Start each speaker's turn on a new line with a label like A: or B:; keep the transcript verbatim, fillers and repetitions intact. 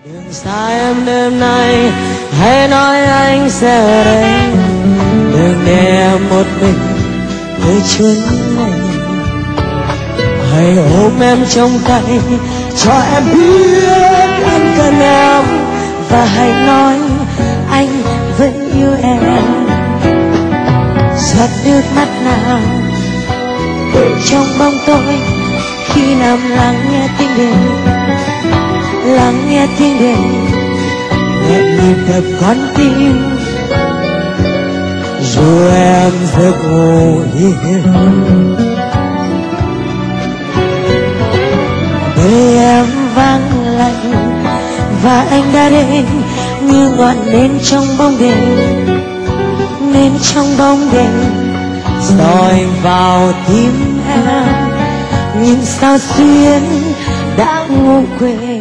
A: Đừng xa em đêm nay, hãy nói anh sẽ ở đây. Đừng để em một mình nơi chốn này. Hãy ôm em trong tay, cho em biết anh cần em. Và hãy nói anh vẫn yêu em. Giọt nước mắt nào trong bóng tối khi nằm lắng nghe tiếng đêm, lắng nghe tiếng đêm nghẹn nhịp đập con tim. Dù em giấc ngủ yên, đời em vắng lạnh và anh đã đến như ngọn nến trong bóng đêm, nến trong bóng đêm soi vào tim em. Nhưng sao xuyên đã ngủ quên